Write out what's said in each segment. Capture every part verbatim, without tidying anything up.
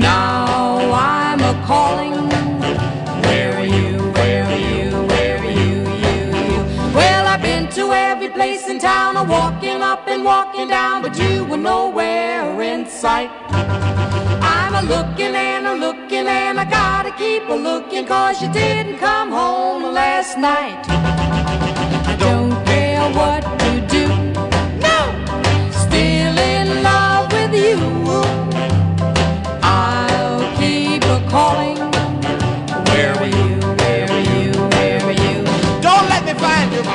Now I'm a calling. Where are you? Where are you? Where are you? You, you. Well, I've been to every place in town, I'm walking up and walking down, but you were nowhere in sight. I'm a looking and a looking and I gotta keep a looking, 'cause you didn't come home last night. I don't care what you do, no, still in love with you. I'll keep a calling. Where were you? Where were you? Where were you? Don't let me find you.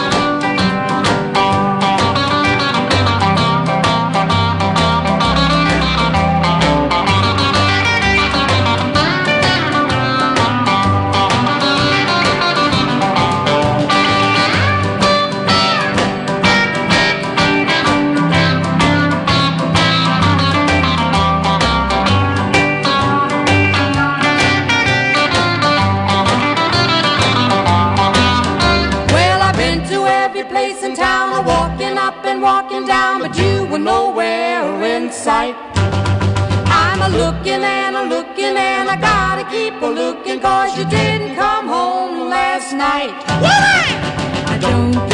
Place in town, I'm walking up and walking down, but you were nowhere in sight. I'm a looking and a looking and I gotta keep a looking, 'cause you didn't come home last night. I don't